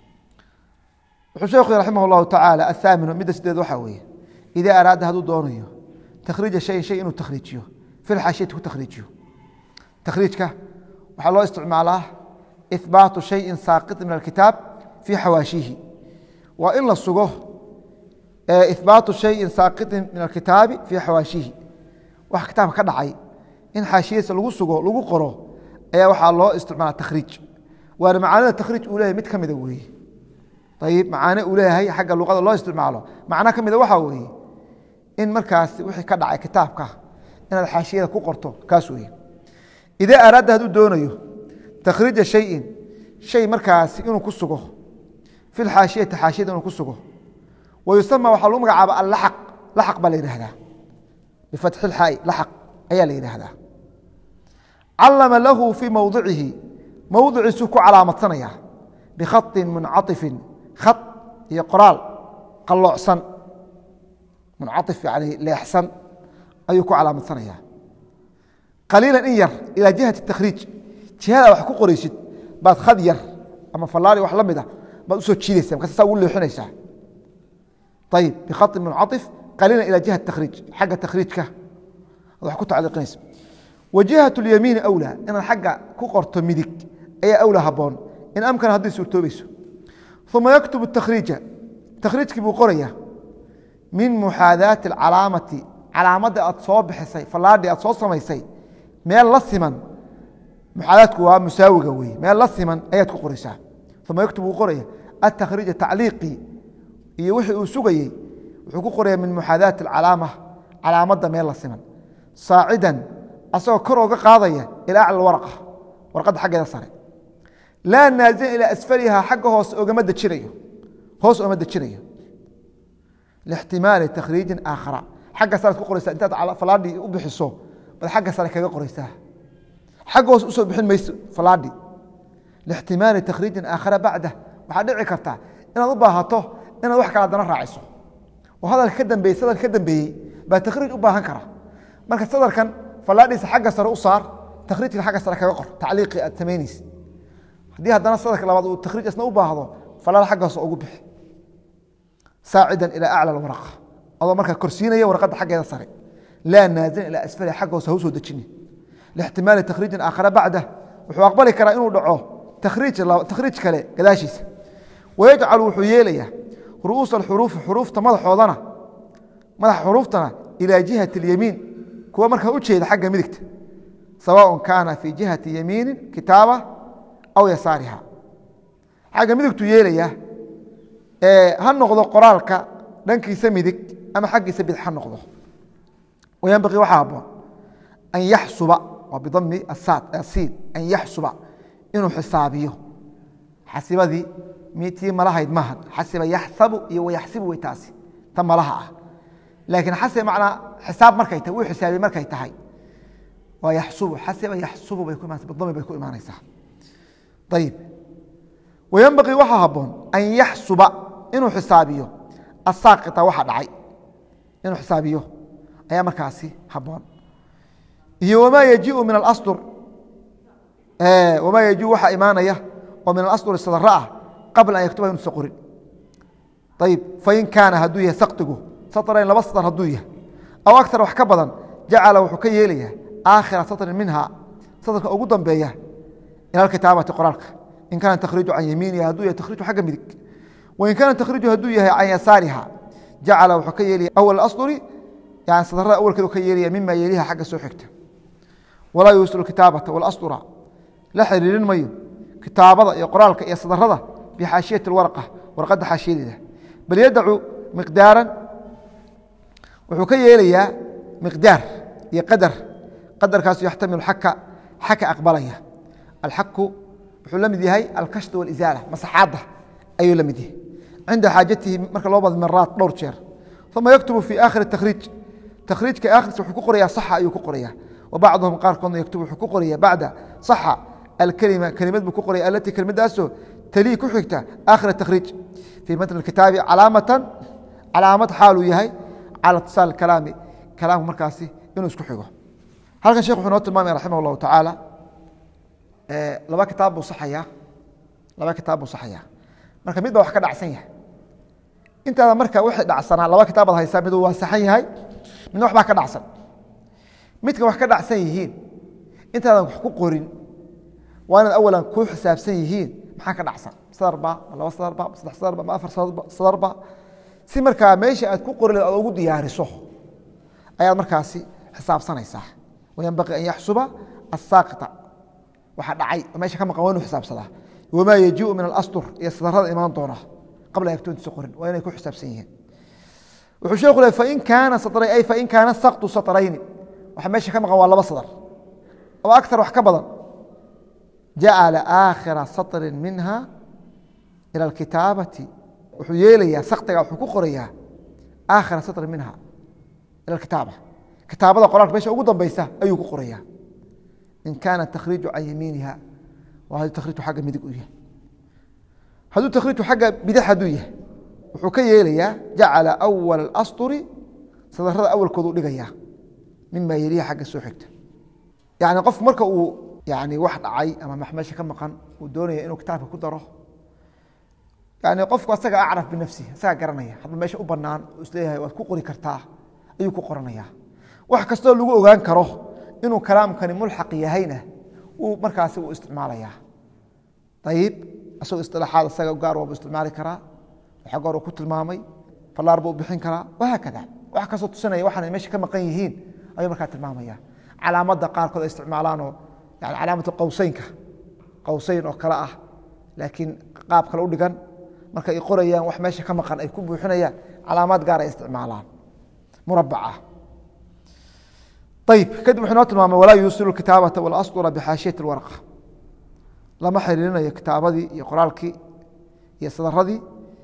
wuxuu sheekhu raximah اllahu tacaala athaaminu midda sideed waxaa weeye idaa araada hadduu doonayo takhriija shayin shay inuu takhriijiyo fi lxaashiyati ku takhriijiyo takhriijka waxaa loo isticmaalaa ihbaatu shayin saaqit min alkitaab fii xawaashihi waa in la sugo ihbaatu shayin saaqitin min alkitaabi fii xawaashihi wax kitaabka ka dhacay in xaashiyadiisa lagu sugo lagu qoro ayaa waxaa loo isticmaala takhriij waana macaanida takhriij uu leeyahay mid ka mida weeye ayib macaane uu leeyahay xagga luqada loo isticmaalo macno ka mida waxaa weeye in markaas wixii ka dhacay kitaabka inaad xaashiyada ku qorto kaas weeye idaa araada hadduu doonayo takhriija shayin shay markaasi inuu ku sugo fi lxaashiyati xaashiyada inuu ku sugo wayusama waxaa lagu magacaaba allaxaq laxaq baa la yidhahdaa bifatxi lxaai laxaq ayaa la yidhaahdaa calama lahu fii mowdicihi mowdiciisuu ku calaamadsanaya bikhaطin muncaطifin khat iyo qoraal qalloocsan muncaif yani leexsan ayuu ku calaamadsanaya qaliila in yar ilaa jihati takhriij jihada wax ku qoraysid baad khad yar ama fallaari wax la mid ah baad usoo jiidaysa markaas saa ugu leexinaysaa ayib bikhaطin muncaif qaliila ilى jiha takhriij xagga takhriijka ad wax ku tacliiqinaysa wa jihaة اlyamiini awlaa inaad xagga ku qorto midig ayaa awlaa haboon in amkana hadday suurtoobayso uma yaktubu takhriija takhriijkii buu qoraya min muxaadaati اcalaamati calaamadda aad soo bixisay fallaadhi aad soo samaysay meel la siman muxaadaadku waa musaawiga weye meel la siman ayaad ku qoraysaa uma yaktub wuu qoraya atakhriija tacliiqii iyo wixii uu sugayey wuxuu ku qoraya min muxaadaati acalaama calaamadda meel la siman saacidan asagoo kor oga qaadaya ilaa acla waraqa warqadda xaggeeda sare laa naazila ilaa asfaliha xagga hoose ogama dejinayo hoos ooma dejinayo lixtimaali takhriijin aakhara xagga saread ku qoraysaa intaad falaadhi u bixiso baad xagga sare kaga qoraysaa xagga hoose usoo bixin mayso falaadhi lixtimaali takhriijin aakhara bacdah waxaa dhici karta inaad u baahato inaad wax kala dana raaciso oo hadalka ka dambeeyey sadarka ka dambeeyey baa takhriij u baahan kara marka sadarkan fallaadhiisa xagga sare u saar takhriijka xagga sare kaga qor tacliiqii aad samaynaysa haddii haddana sadarka labaad uu takhriij isna u baahdo fallaad xagga hoose ugu bixi saacidan ilaa acla alwaraqa adoo markaa korsiinaya warqadda xaggeeda sare laa naazila ilaa asfaliha xagga hoose ha u soo dejini lixtimaali takhriijin aakhara bacdah wuxuu aqbali karaa inuu dhaco takhriij kale gadaashiisa wayajcalu wuxuu yeelayaa ru'uusa alxuruufi xuruufta madaxoodana madaxa xuruuftana ilaa jihati اlyamiin kuwa markaa u jeeda xagga midigta sawaaء kaana fii jihati yamiini kitaaba aw yasaariha xagga midigtuu yeelayaa ha noqdo qoraalka dhankiisa midig ama xaggiisa bidx ha noqdo wayanbaqii waxaa haboon an yaxsuba waa bidami asiin an yaxsuba inuu xisaabiyo xasibadii tii malahayd maaha xasiba yaxsabu iyo wayaxsibu way taasi ta malaha ah laakiin xasib macnaa xisaab markay tahay wuu xisaabiyey markay tahay waa yaxsubu xasiba yaxsubu bay ku imaanaysa bidami bay ku imaanaysaa ayib wayanbaqii waxaa haboon an yaxsuba inuu xisaabiyo asaaqita waxa dhacay inuu xisaabiyo ayaa markaasi haboon iyo wamaa yajiu min alastur wamaa yajiu waxaa imaanaya oo min alastur sadara ah qabla an yaktuba inuusa qorin ayib fain kaana hadduu yahay saktigu satrayn laba satr hadduu yahay aw akar wax ka badan jacala wuxuu ka yeelayaa aakhira satrin minha satrka ugu dambeeya ila alkitaabati qoraalka in kaana takhriiju can yamiiniha hadduu yahay takhriiju xagga midig wain kaana takhriiju hadduu yahay can yasaariha jacala wuxuu ka yeelaya awal asduri yani sadrada awalkeedu ka yeelaya mima yeeliha xagga soo xigta walaa yuusilu kitaabata walasdura la xiriirin mayo kitaabada iyo qoraalka iyo sadrada bixaashiyati اwarqa warqadda xaashiyadeeda bal yadacu miqdaaran wuxuu ka yeelayaa miqdaar iyo qadar qadarkaasu yaxtamilu xaka xaka aqbalaya alxaku wuxuu la mid yahay alkashtu walizaala masaxaadda ayuu la mid yahay cinda xaajatihi marka loo bado maraat dhowr jeer uma yaktubu fi aakhiri takhriij takhriijka aakhirkiisa wuxuu ku qorayaa saxa ayuu ku qorayaa wabacduhum qaarkoodna yaktubu wuxuu ku qorayaa bacda saxa alkelima kelimad buu ku qoraya alatii kelimadaasoo talii ku xigta aakhira takhriij fii matn kitaabi calaamatan calaamad xaaluu yahay cala itisaal kalaami kalaamku markaasi inuu isku xigo halkan shekh wuxuu noo tilmaamaya raximah llahu tacaala laba kitaab buu saxayaa laba kitaab buu saxayaa marka mid ba wax ka dhacsan yahay intaada marka wixii dhacsanaa laba kitaabaad haysaa miduu waa saxan yahay midna wax baa ka dhacsan midka wax ka dhacsan yihiin intaadan wax ku qorin waa inaad awalan kuu xisaabsan yihiin maxaa ka dhacsan sadarba ma laba sadarba ma saddex sadarba ma afar sadarba si markaa meesha aad ku qori lahayd aad ugu diyaariso ayaad markaasi xisaabsanaysaa wayanbaqii an yaxsuba asaaqita waxa dhacay oo meesha ka maqan waa inuu xisaabsadaa wamaa yajiu min alastur iyo sadarada imaan doona qabla yaktuuntiisa qorin waa inay ku xisaabsan yihiin wuxuu sheekhu leey fain kaana satray ay fain kaana saktu satrayni waxa meesha ka maqan waa laba sadar oo aktar wax ka badan jacala aakhira satrin minha ila alkitaabati wuxuu yeelayaa saktiga wuxuu ku qorayaa aakhira satrin minha ila alkitaaba kitaabada qoraalka meesha ugu dambaysa ayuu ku qorayaa in kaana takhriiju can yamiiniha waa hadduu takhriijku xagga midig u yahay hadduu takhriijku xagga bidix hadduu yahay wuxuu ka yeelayaa jacala awala alasturi sadarada awalkoodu dhigayaa mima yeliha xagga soo xigta yani qof marka uu yani wax dhacay ama max meesha ka maqan uu doonaya inuu kitaabka ku daro yani qofku asaga acraf binafsihi asaga garanaya hadba meesha u banaan uu isleeyahay waad ku qori kartaa ayuu ku qoranaya wax kastoo lagu ogaan karo inuu kalaamkani mulxaq yahayna uu markaasi uu isticmaalaya ayib asagoo isilaaxaad asaga gaar waabu isticmaali karaa waxa goor uu ku tilmaamay falaar buu bixin karaa wahaakada wax kastoo tusinaya waxaan meesha ka maqan yihiin ayuu markaa tilmaamaya calaamada qaarkood ay isticmaalaanoo yani calaamatu qawseynka qawseyn oo kale ah laakiin qaab kale u dhigan marka ay qorayaan wax meesha ka maqan ay ku buuxinayaan calaamaad gaar ay isticmaalaan murabbaca ayib kadib wuxuu noo tilmaamay walaa yuusilu kitaabata walastura bixaashiyati alwarqa lama xiriirinayo kitaabadii iyo qoraalkii iyo sadaradii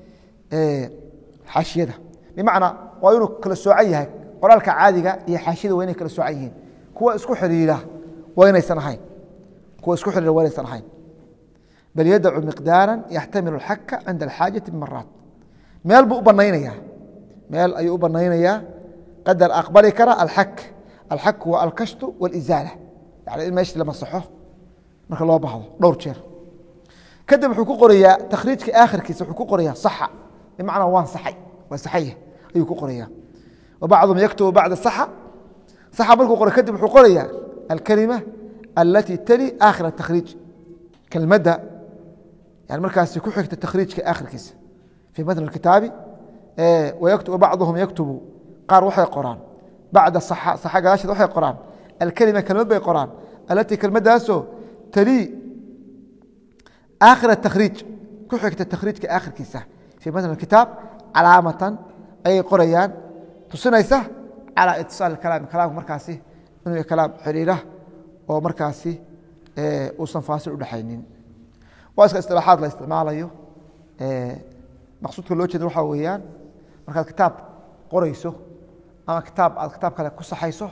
xaashiyada bimacnaa waa inuu kala soocan yahay qoraalka caadiga iyo xaashiyada waa inay kala soocan yihiin kuwa isku xiriira waa inaysan ahayn kuwa isku xiriira waa inaysan ahayn bal yadacu miqdaara yaxtamilu alxaka cinda alxaajati bimaraat meel buu u banaynayaa meel ayuu u banaynayaa qadar aqbali kara alxak alxak waa alkashtu walizaala yani in meeshii la masaxo marka loo bahdo dhowr jeer kadib wuxuu ku qorayaa takhriijka aakhirkiisa wuxuu ku qorayaa saxa bimacnaa waan saxay waa saxaya ayuu ku qorayaa wabacduhum yaktubu bacda saxa saxa markuu qoro kadib wuxuu qorayaa alkalima alatii tali aakhira takhriij kelmadda yani markaasi ku xigta takhriijka aakhirkiisa fii matn kitaabi wayaktubu bacduhum yaktubu qaar waxay qoraan bacda saxa saxa gadaasheed waxay qoraan alkalima kelmad bay qoraan alatii kelmaddaasoo talii aakhira takhriij ku xigta takhriijka aakhirkiisa fii matn kitaab calaamatan ayay qorayaan tusinaysa calaa itisaal kalaami kalaamku markaasi inuu kalaam xiriira oo markaasi uusan faasil u dhexaynin waa iska istilaaxaad la isticmaalayo maqsuudka loo jeeda waxaa weeyaan markaad kitaab qorayso ama kitaab aad kitaab kale ku saxayso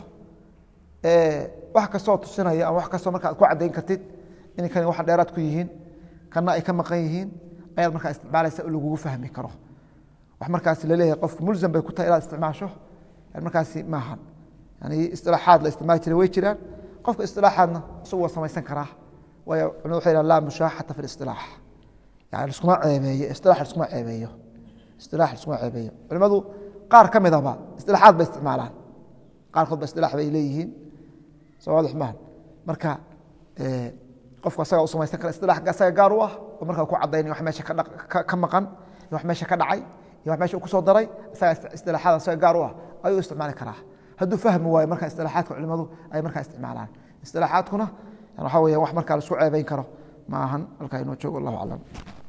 wax kastoo tusinaya ama wax kastoo marka ad ku caddayn kartid in kani wax dheeraad ku yihiin kana ay ka maqan yihiin ayaad markaa isticmaalaysa oo lagugu fahmi karo wax markaasi laleeyahay qofku mulzam bay ku tahay inaad isticmaasho yani markaasi maahan yani istilaaxaad la isticmaali jiray way jiraan qofka istilaaxaadna isagu waa samaysan karaa waayo culimadu waxay yidhahan laa mushaaxata fi listilaax yani liskuma ceebeeyo istilaax liskuma ceebeeyo istilaax liskuma ceebeeyo culimadu qaar ka midaba istilaaxaad bay isticmaalaan qaarkood ba istilaax bay leeyihiin soo waadix maahan marka qofku asaga u samaysan kara istilaax asaga gaar u ah oo markaa ku caddaynaya wax meesha ka maqan iyo wax meesha ka dhacay iyo wax meesha uu ku soo daray asaga istilaaxaad asaga gaar u ah ayuu isticmaali karaa hadduu fahmi waayo marka istilaaxaadka culimadu ay markaa isticmaalaan istilaaxaadkuna waxa weya wax markaa laisku ceebeyn karo ma ahan halkaa inoo joogo wallahu aclam